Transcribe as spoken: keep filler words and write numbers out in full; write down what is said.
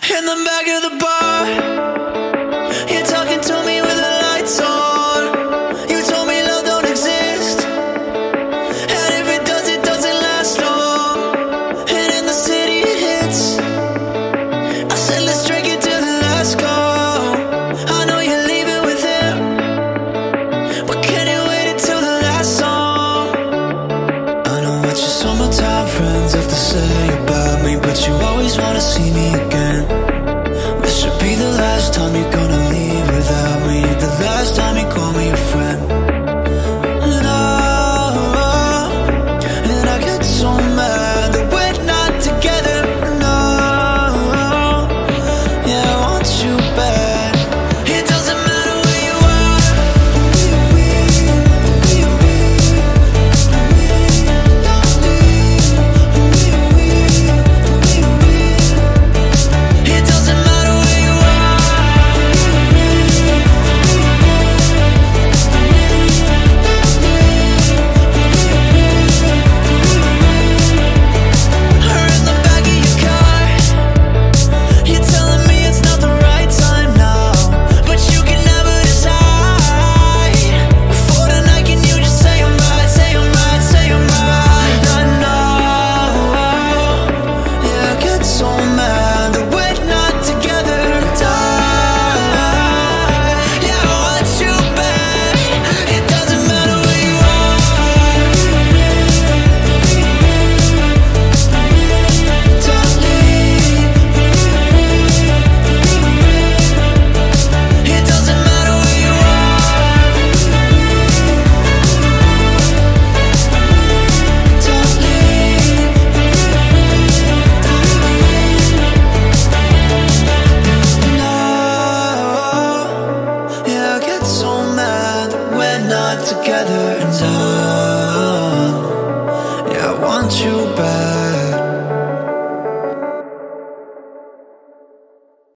In the back of the bar, you're talking to me with the lights on. You told me love don't exist, and if it does, it doesn't last long. And in the city it hits, I said let's drink it till the last call. I know you're leaving with him, but can you wait until the last song? I know what your summertime friends have to say about me, but you always wanna see me again. This should be the last time you're gonna leave without me, the last time you call me a friend. And I, and I get so mad that we're not together. No, yeah, I want you back. It doesn't matter where you are. It doesn't matter where you are. Or in the back of your car, you're telling me it's not the right time now, but you can never decide. For tonight, can you just say I'm right, say I'm right, say I'm right? I know, yeah, I get so mad that we're not together. Die, yeah, I want you back. It doesn't matter where you are. Don't leave. It doesn't matter where you are. Don't leave. No, yeah, I get so mad that we're not together, and I, yeah, I want you back.